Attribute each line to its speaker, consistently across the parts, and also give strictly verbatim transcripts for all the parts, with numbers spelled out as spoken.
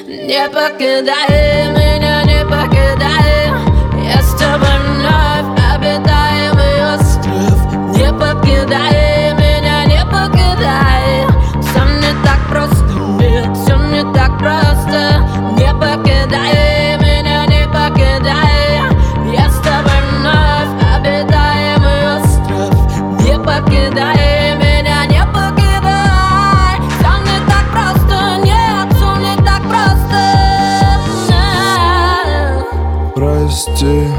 Speaker 1: Не покидай меня, не покидай. Я с тобой вновь обитаемый остров. Не покидай меня, не покидай. Все не так просто, нет, все не так просто. Не покидай меня, не покидай. Я с тобой вновь обитаемый остров. Не покидай меня, не покидай. Все не так просто, нет, все не так просто.
Speaker 2: Прости,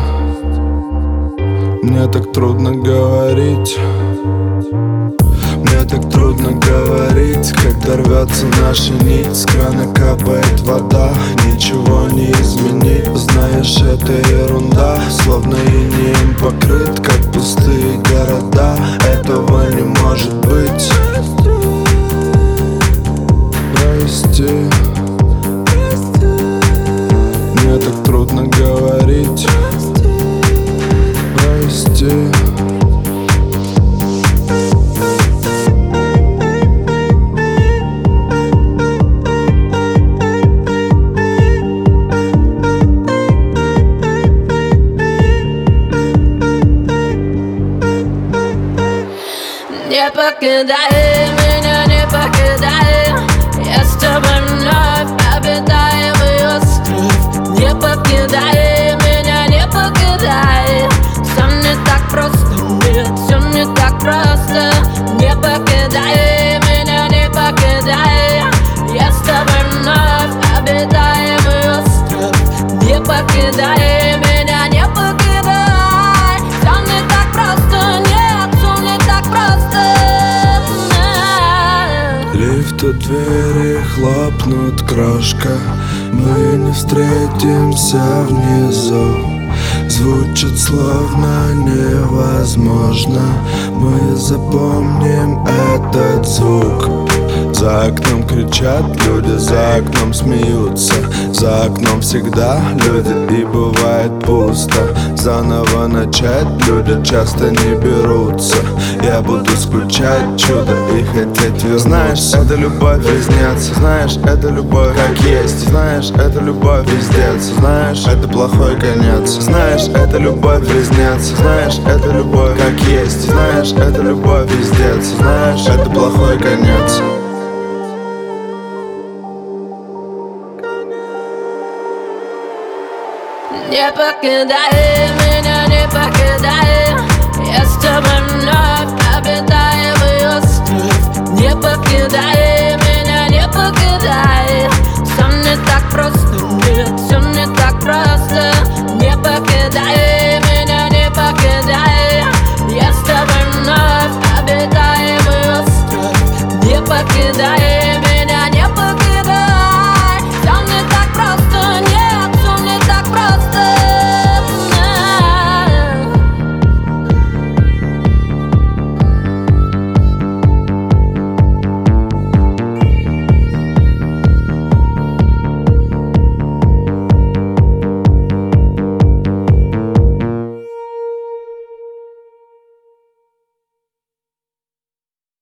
Speaker 2: мне так трудно говорить. Мне так трудно говорить, когда рвется наша нить. С крана капает вода, ничего не изменить. Знаешь, это ерунда, словно инеем покрыт, как пустые города. Этого не может быть. Прости, мне так трудно говорить. Прости.
Speaker 1: Не покидай меня, не покидай. Я с тобой вновь обитаемый остров. Не покидай меня, не покидай. Все не так просто, нет, все не так просто. Не покидай меня, не покидай. Я с тобой вновь обитаемый остров. Не покидай меня, не покидай. Все не так просто, нет, все не так просто.
Speaker 2: Лифта двери хлопнут, крошка. Мы не встретимся внизу. Звучит словно невозможно. Мы запомним этот звук. За окном кричат люди, за окном смеются. За окном всегда люди, и бывает пусто. Заново начать люди часто не берутся. Я буду скучать, чудо, и хотеть вернуться. Знаешь, это любовь вездец. Знаешь, это любовь как есть. Знаешь, это любовь вездец. Знаешь, это плохой конец. Знаешь, это любовь вездец. Знаешь, это любовь как есть. Знаешь, это любовь вездец. Знаешь, это плохой конец.
Speaker 1: Не покидай меня, не покидай. Я с тобой